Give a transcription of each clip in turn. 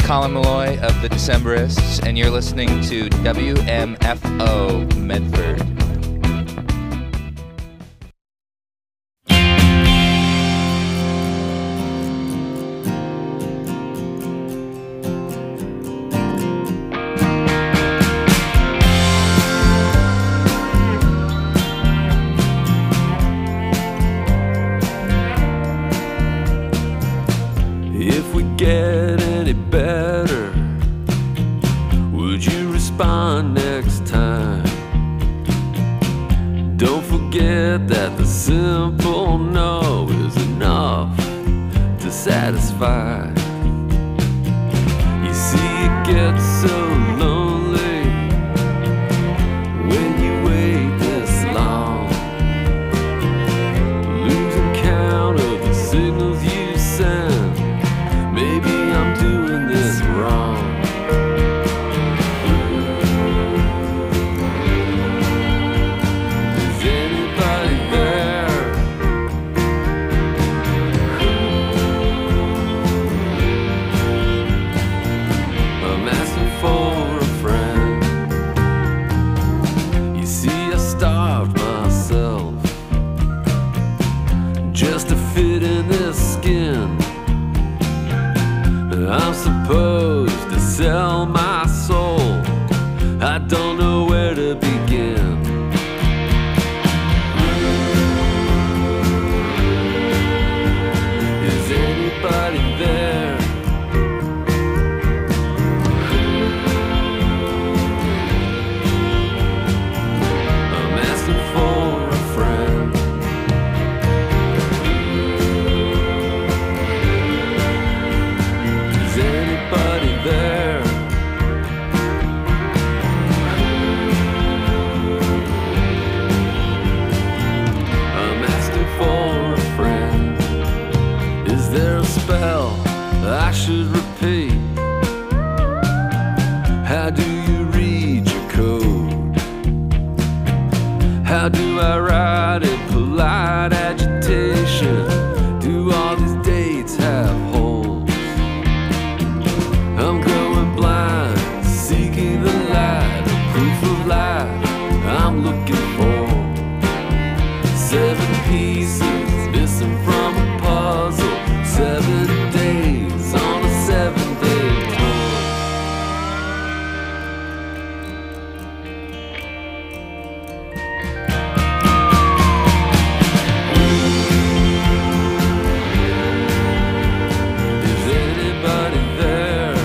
Colin Malloy of the Decemberists, and you're listening to WMFO Medford. If we get any better, would you respond next time? Don't forget that the simple no is enough to satisfy. You see, it gets so lonely when you wait this long, losing count of the signals you send. Maybe I'm doing this wrong. Is anybody there? I'm asking for a friend. You see, I starved myself just to fit in this skin. I'm supposed to sell my soul. I don't know where to begin. Is anybody there? I'm asking for a friend. Is anybody there? I'm asking for a friend. Is there a spell I should repeat? How do you read your code? How do I write in polite agitation? Do all these dates have holes? I'm going blind, seeking the light, the proof of life I'm looking for. 7 pieces missing from a puzzle. 7 days on a 7-day tour. Is anybody there?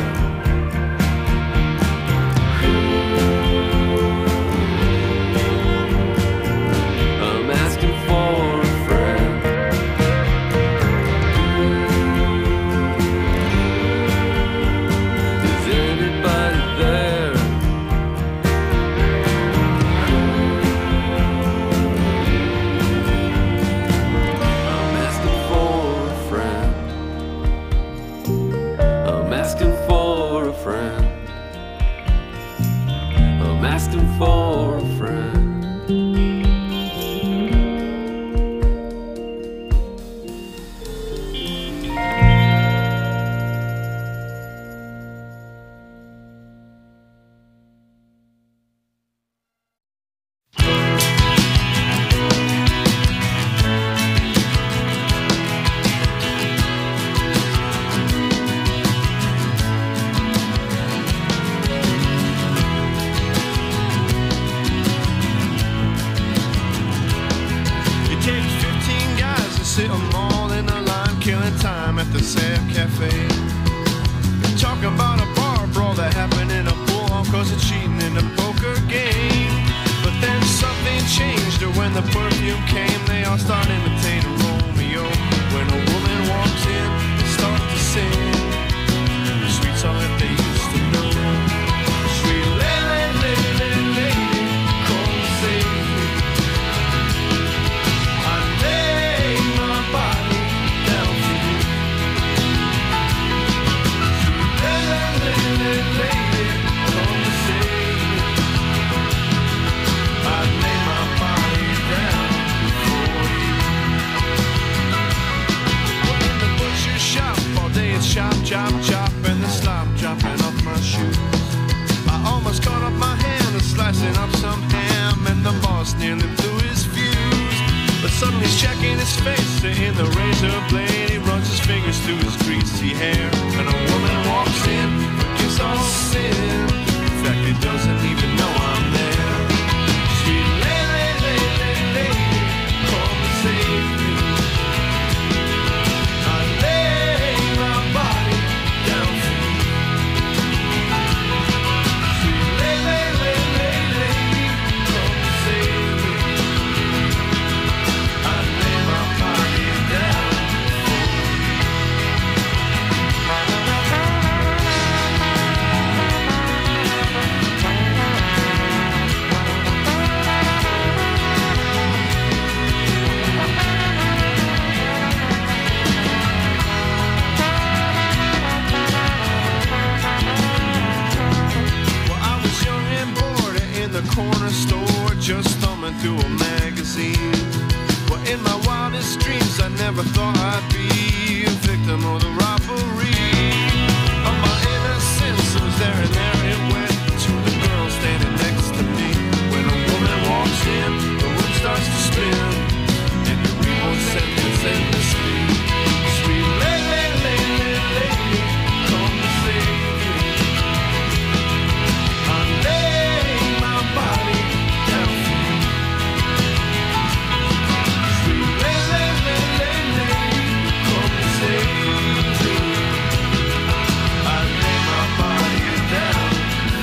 I'm asking for a friend. Is anybody there? I'm asking for a friend. I'm asking for a friend. I'm asking for a friend. It takes 15 guys to sit them all in a line, killing time at the Sam Cafe. Talk about a bar brawl that happened in a pool hall cause of cheating in a poker game. But then something changed, or when the perfume came, they all start imitating Romeo. When a woman walks in, they start to sing the sweet song that they used to know. Sweet lady, lady, lady, come save me. I lay my body down for you. Sweet lady, lady, lady, come save me. I lay my body down for you. Well, in the butcher shop all day it's shop mixing up some ham, and the boss nearly blew his fuse. But suddenly he's checking his face in the razor blade. He runs his fingers through his greasy hair, and a woman walks in, forgives all sin. In fact, he doesn't even know I'm there. Sweet lady, come and save me. I lay my body down for you. Sweet lady, come and save me. I lay my body down for you. Well, I was young and bored in the corner store, just thumbing through a magazine. Well, in my wildest dreams, I never thought I'd be a victim of the robbery of my innocence. It was there and there it went to the girl standing next to me. When a woman walks in, the room starts to spin, and you read one sentence endlessly. Sweet lady, come to save me. I lay my body down for you. Sweet lady, come to save me. I lay my body down for you.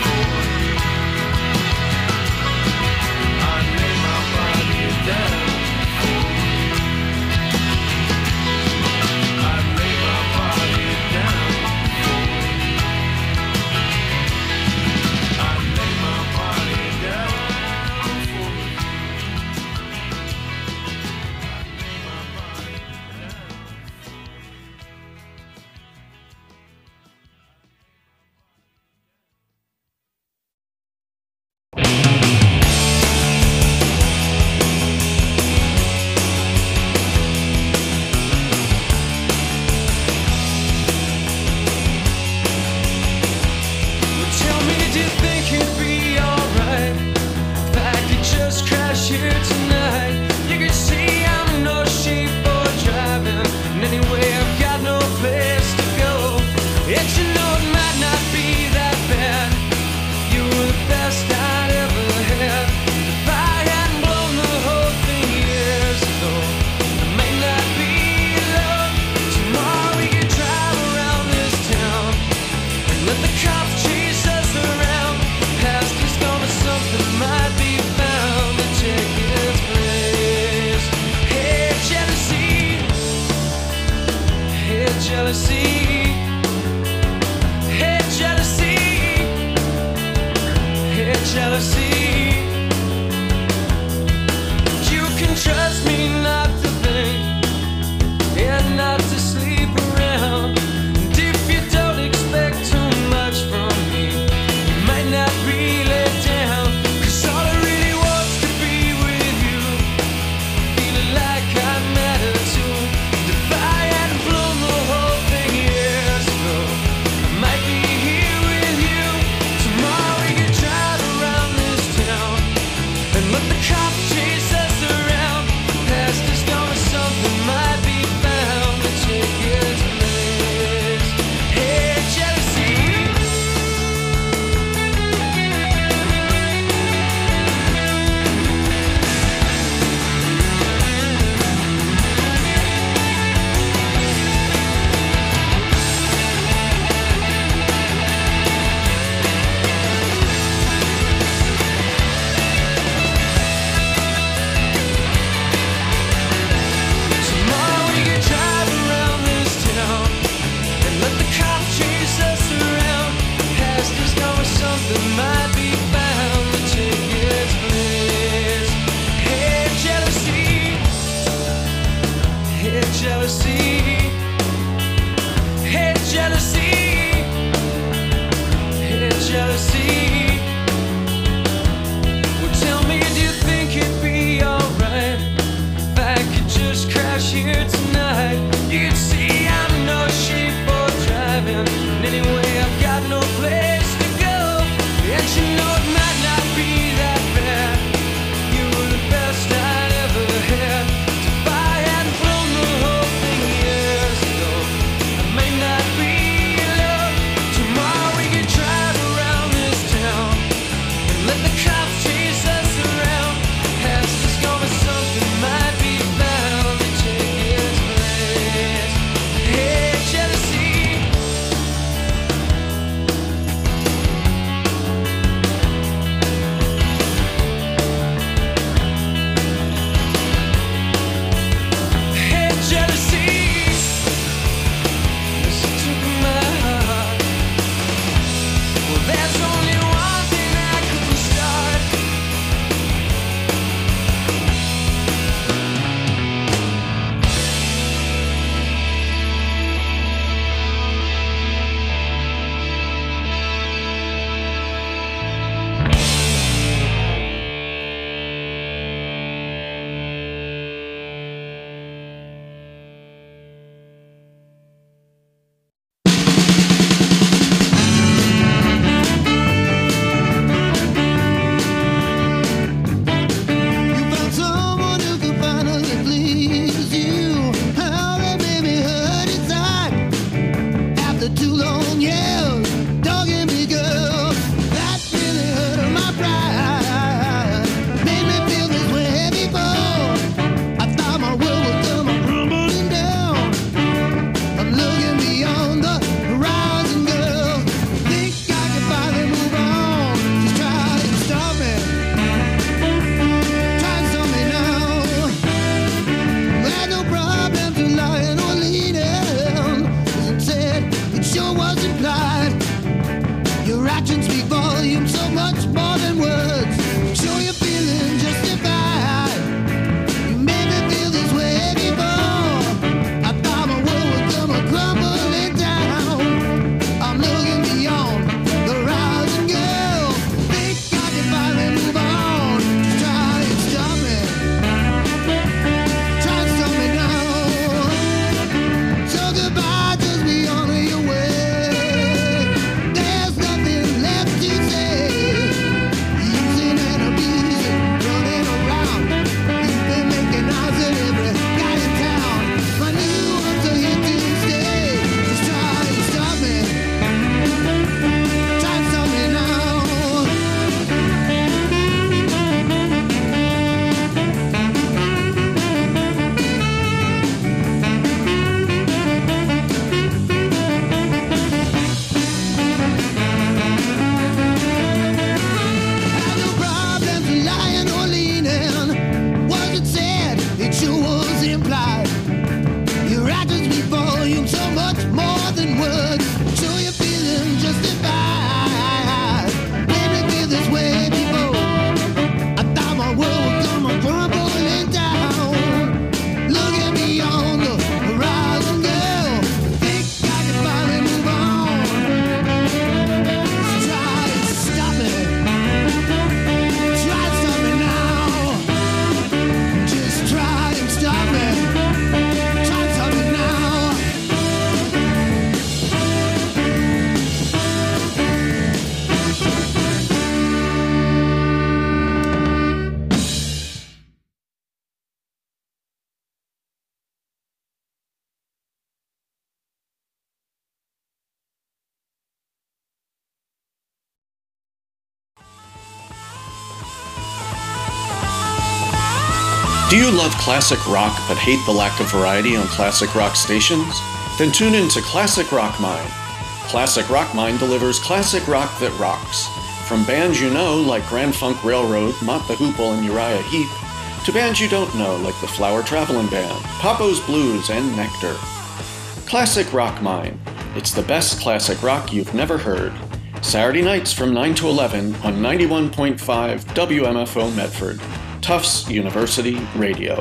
Do you love classic rock but hate the lack of variety on classic rock stations? Then tune in to Classic Rock Mine. Classic Rock Mine delivers classic rock that rocks. From bands you know like Grand Funk Railroad, Mott the Hoople, and Uriah Heep, to bands you don't know like the Flower Travelin' Band, Papo's Blues, and Nectar. Classic Rock Mine. It's the best classic rock you've never heard. Saturday nights from 9 to 11 on 91.5 WMFO Medford. Tufts University Radio.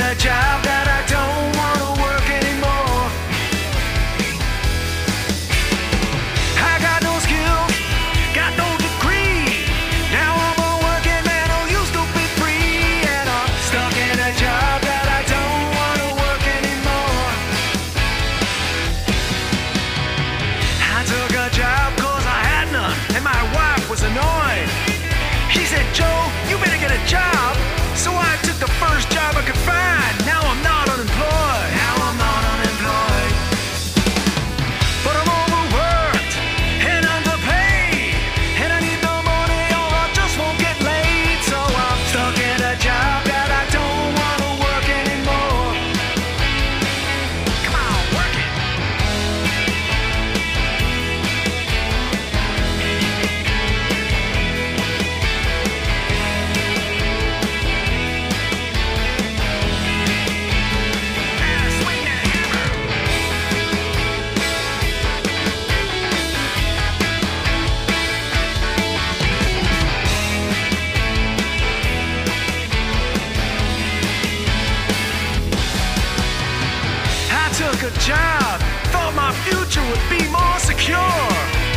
a job that I don't want to work anymore. I got no skills, got no degree. Now I'm a working man who used to be free, and I'm stuck in a job that I don't want to work anymore. I took a job cause I had none, and my wife was annoyed. She said, Joe, you better get a job. So I took the first job I could find. Now I'm not unemployed. Now I'm not unemployed. But I'm overworked and underpaid, and I need the money or I just won't get laid. So I'm stuck in a job that I don't want to work anymore. Come on, work it. Swing that hammer. I took a job, thought my future would be more secure.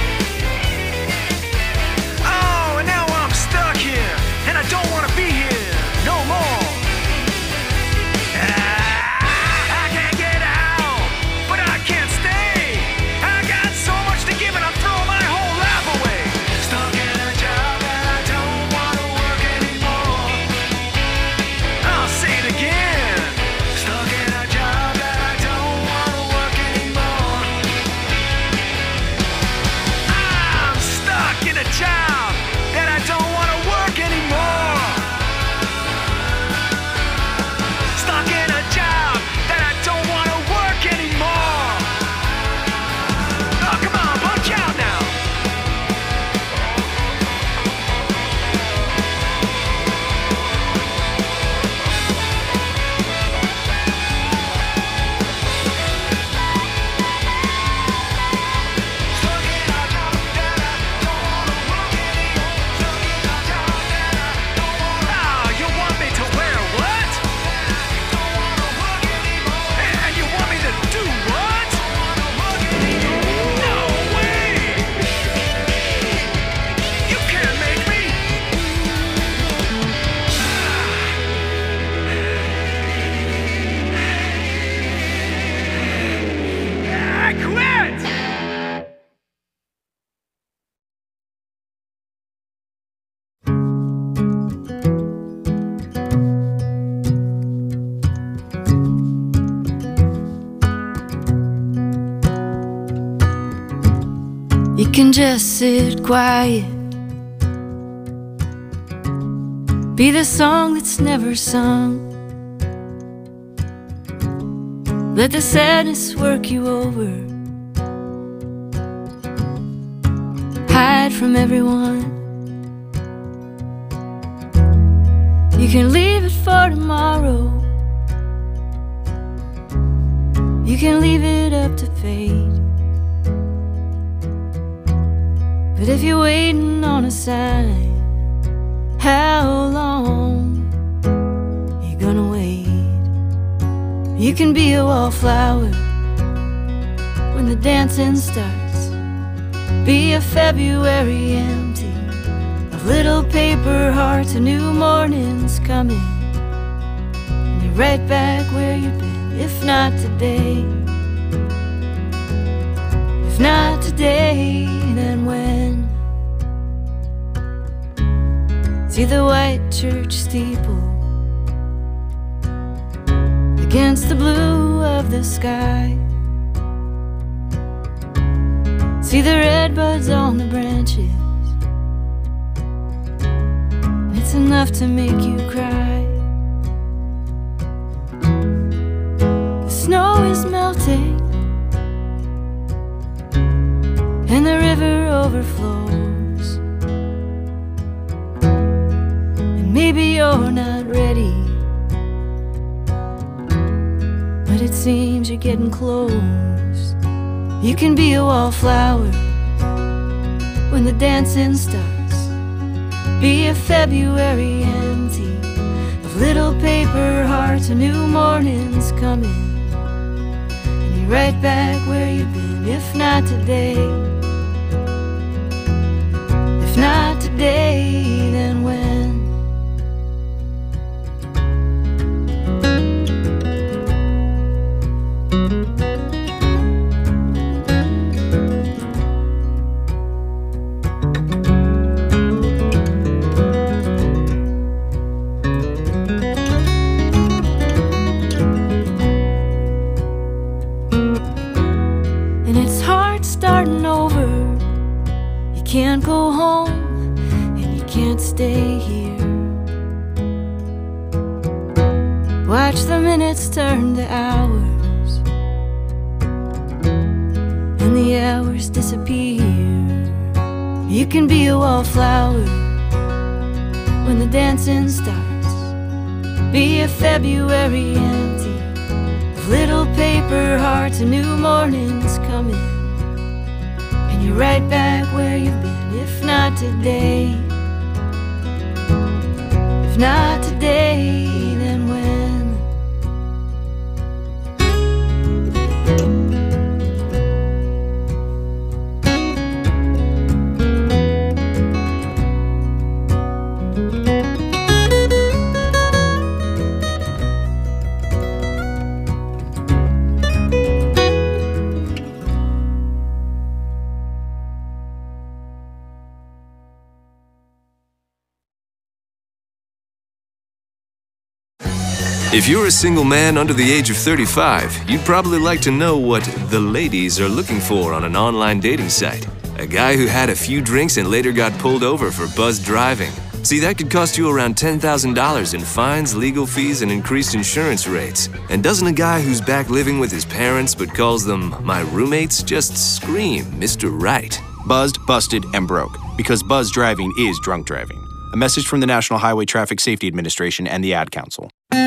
Oh, and now I'm stuck here, and I don't want to be here no more. I can't get out, but I can't stay. I got so much to give, and I'm throwing my whole life away. Stuck in a job that I don't want to work anymore. I'll say it again. Stuck in a job that I don't want to work anymore. I'm stuck in a job that I don't want to work anymore. Stuck in a job that I don't want to work anymore. Oh, come on, punch out now. Stuck in a job that I don't want to work anymore. Stuck in a job that I don't want to. Oh, you want me to wear what? Don't want to work anymore. And you want me to do what? Don't want to work anymore. No way. You can't make me. I quit. You can just sit quiet, be the song that's never sung. Let the sadness work you over, hide from everyone. You can leave it for tomorrow, you can leave it up to fate. But if you're waiting on a sign, how long you gonna wait? You can be a wallflower when the dancing starts, be a February empty of little paper hearts. A new morning's coming, and you're right back where you've been. If not today, if not today, then when? See the white church steeple against the blue of the sky. See the red buds on the branches, it's enough to make you cry. The snow is melting and the river overflows, and maybe you're not ready, but it seems you're getting close. You can be a wallflower when the dancing starts, be a February empty of little little paper hearts, a new morning's coming. And you're right back where you've been, if not today. If not today, then when? Can't go home and you can't stay here. Watch the minutes turn to hours and the hours disappear. You can be a wallflower when the dancing starts. Be a February empty of little paper hearts, a new morning's coming. You're right back where you've been, if not today. If not today, then when? If you're a single man under the age of 35, you'd probably like to know what the ladies are looking for on an online dating site. A guy who had a few drinks and later got pulled over for buzzed driving. See, that could cost you around $10,000 in fines, legal fees, and increased insurance rates. And doesn't a guy who's back living with his parents but calls them my roommates just scream Mr. Right? Buzzed, busted, and broke. Because buzzed driving is drunk driving. A message from the National Highway Traffic Safety Administration and the Ad Council.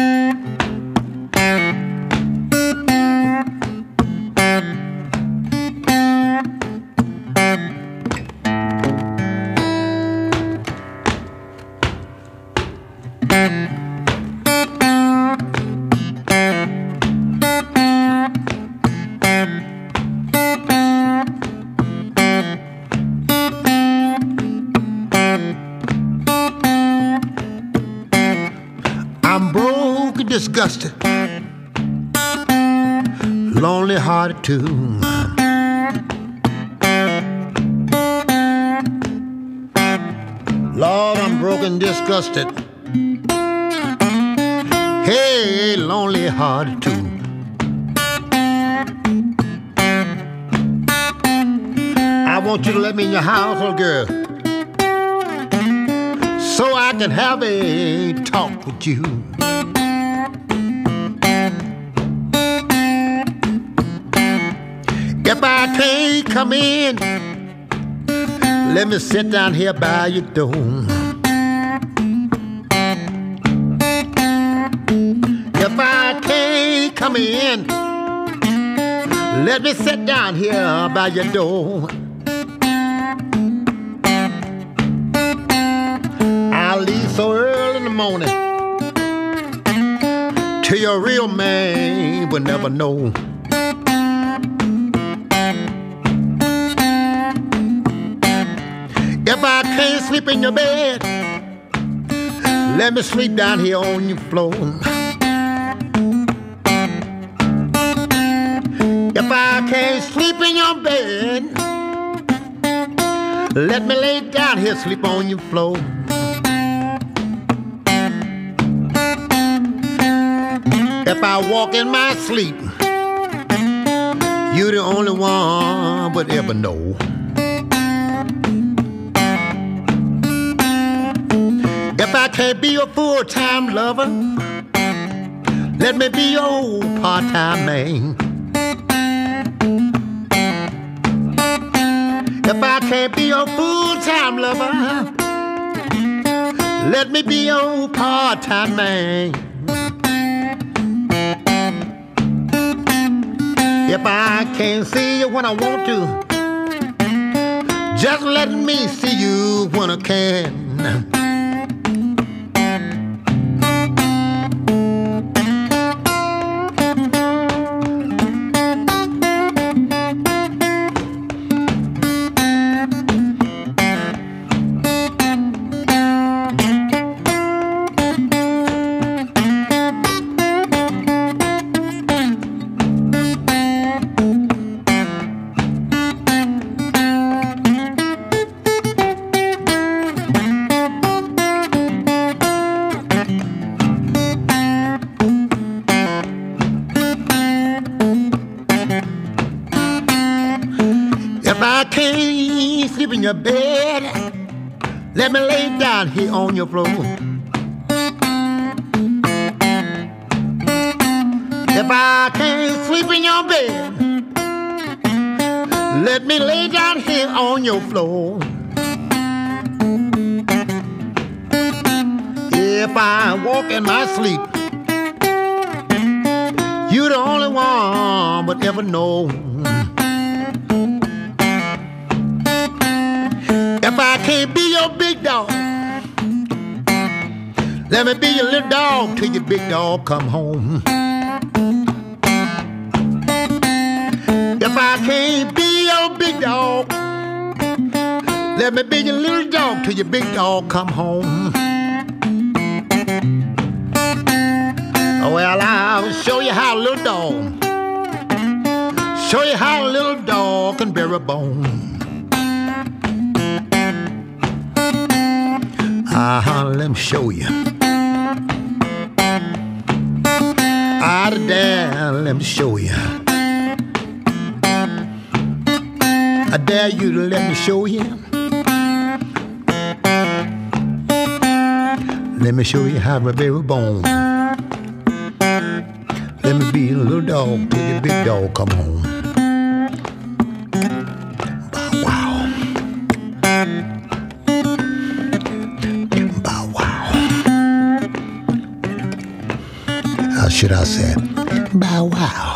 Disgusted, lonely hearted too. Lord, I'm broken, disgusted. Hey, lonely hearted too. I want you to let me in your house, little girl, so I can have a talk with you. If I can't come in, let me sit down here by your door. If I can't come in, let me sit down here by your door. I'll leave so early in the morning till your real man will never know. If I can't sleep in your bed, let me sleep down here on your floor. If I can't sleep in your bed, let me lay down here, sleep on your floor. If I walk in my sleep, you're the only one would ever know. If I can't be your full-time lover, let me be your part-time man. If I can't be your full-time lover, let me be your part-time man. If I can't see you when I want to, just let me see you when I can. your bed. Let me lay down here on your floor. If I can't sleep in your bed, let me lay down here on your floor. If I walk in my sleep, you're the only one would ever know. If I can't be your big dog, let me be your little dog till your big dog come home. If I can't be your big dog, let me be your little dog till your big dog come home. Well, I'll show you how a little dog, show you how a little dog can bear a bone. Let me show you. There, let me show you. I dare you to let me show you. Let me show you how to bear a bone. Let me be a little dog till the big dog come home. Bow wow. Bow wow. How should I say it? Bow wow.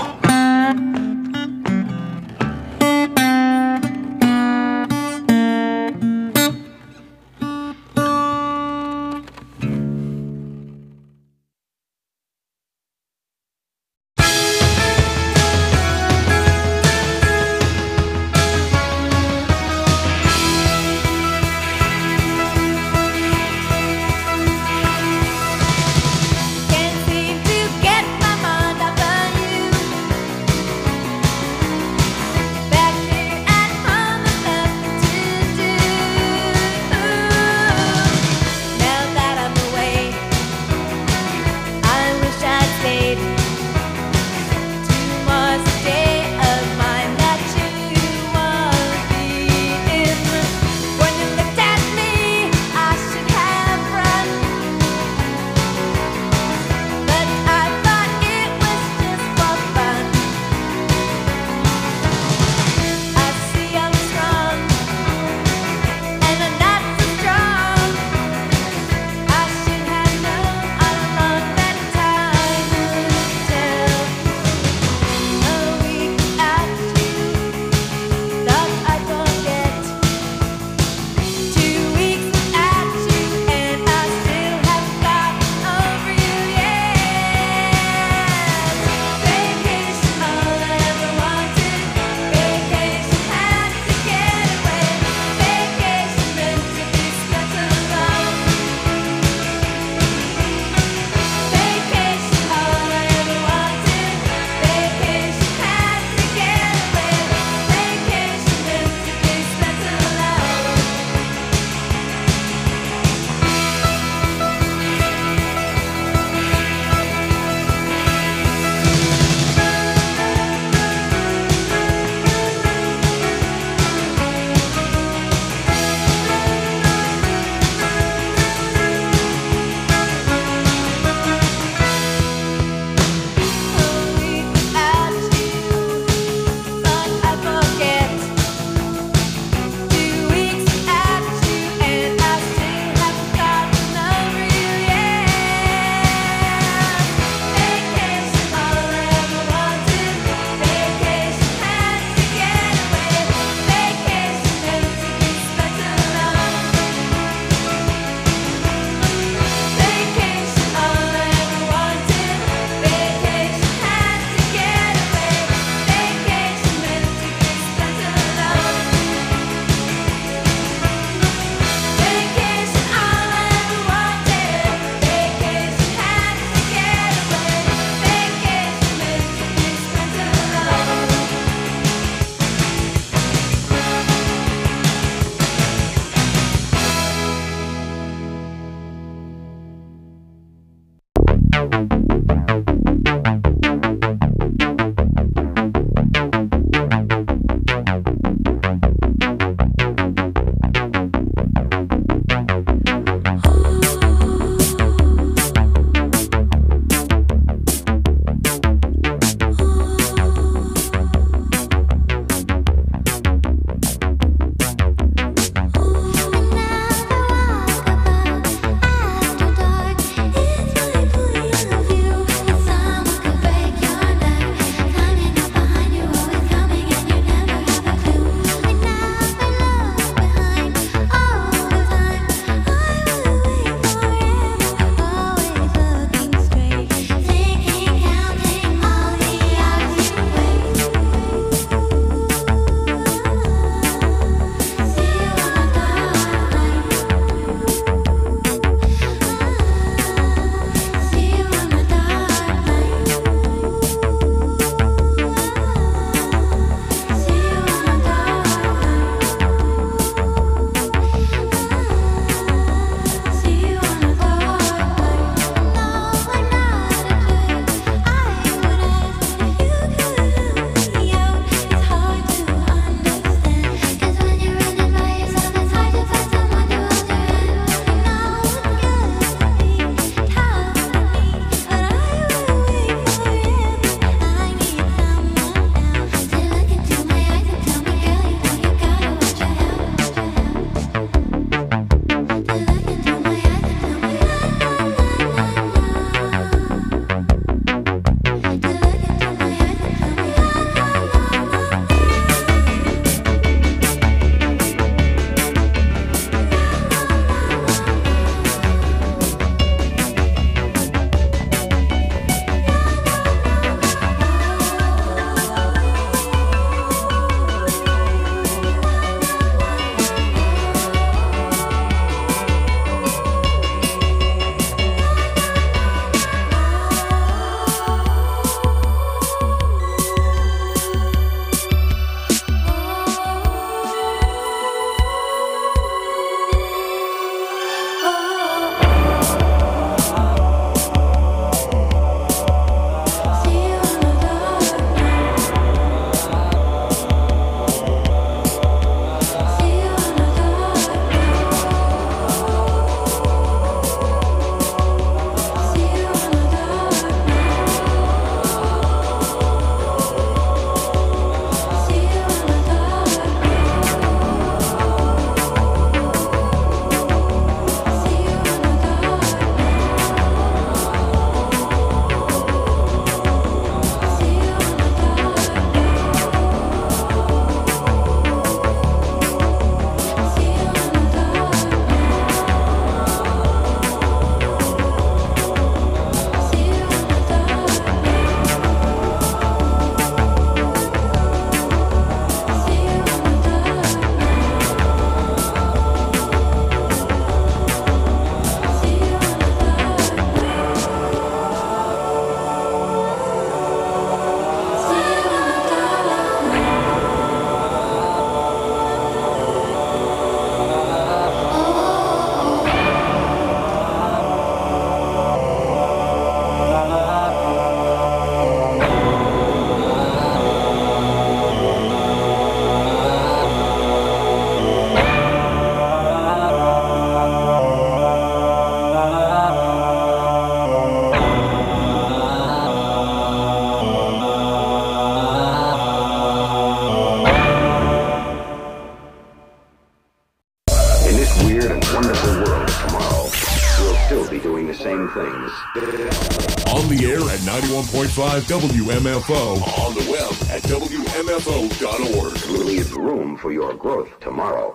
Texas. On the air at 91.5 WMFO. On the web at WMFO.org. Leave room for your growth tomorrow.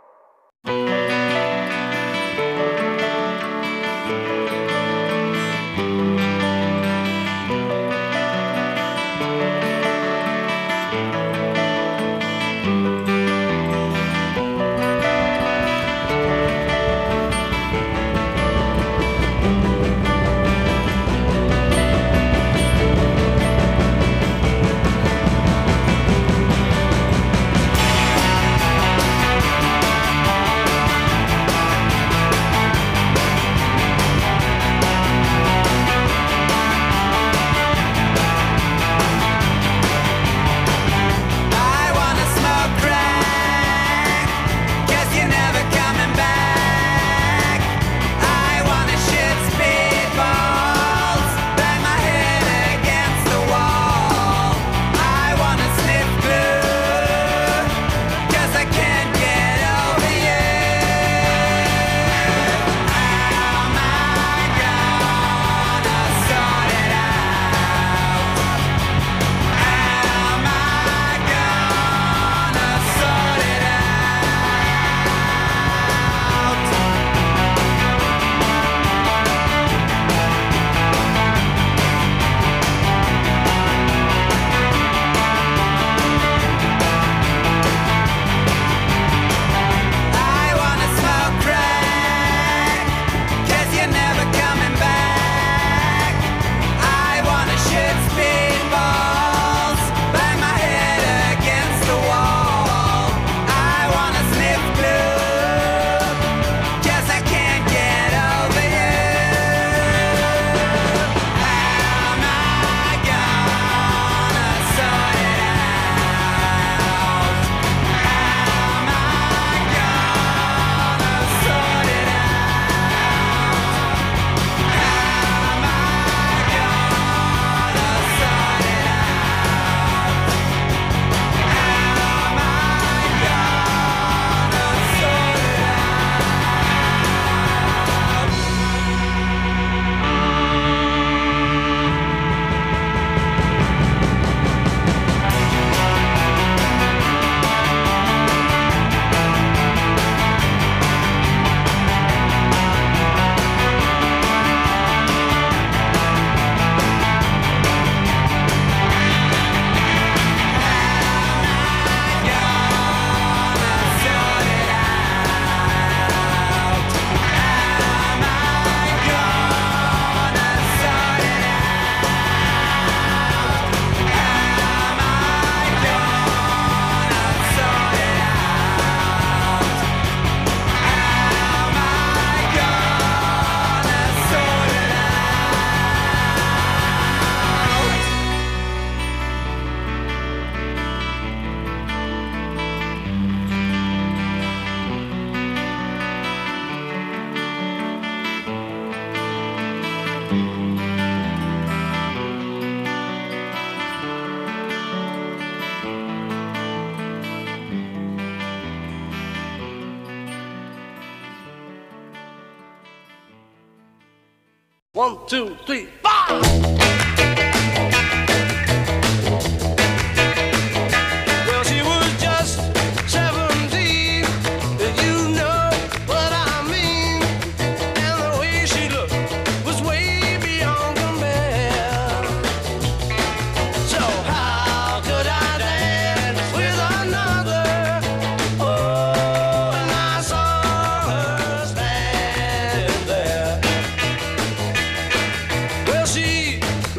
One, two, three, 4! Well, she was just 17, you know what I mean. And the way she looked was way beyond compare. So how could I dance with another? Oh, and I saw her stand there. Well, she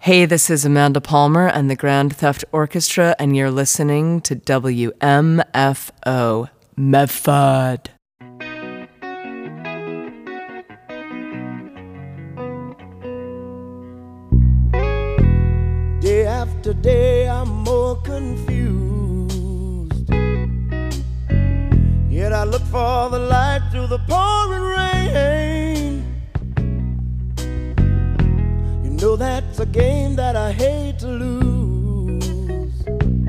Hey, this is Amanda Palmer and the Grand Theft Orchestra, and you're listening to WMFO Medford. Day after day, I'm more confused. Yet I look for the light through the pouring rain. You know that's a game that I hate to lose,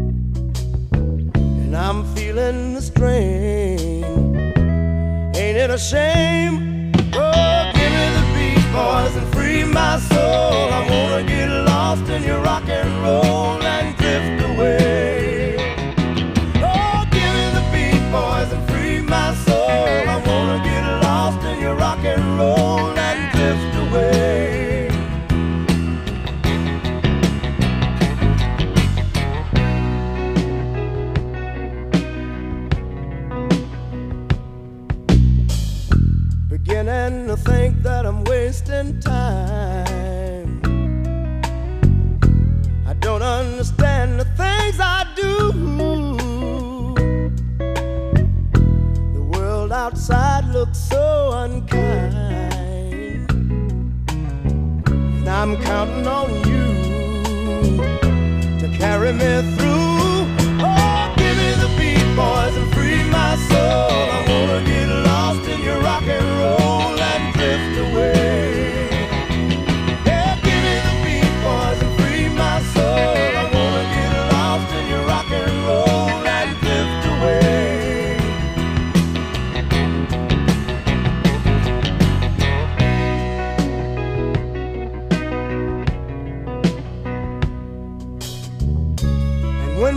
and I'm feeling the strain. Ain't it a shame? Oh, give me the beat, boys, and free my soul. I wanna get lost in your rock and roll and drift away. Oh, give me the beat, boys, and free my soul. I wanna get lost in your rock and roll and drift away. Beginning to think that I'm wasting time. I don't understand the things I do. The world outside looks so unkind, and I'm counting on you to carry me through.